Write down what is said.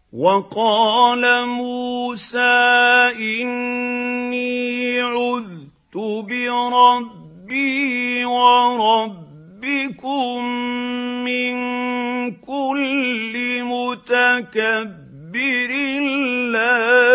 وقال موسى إني عذت بربي وربكم من كل متكبر لا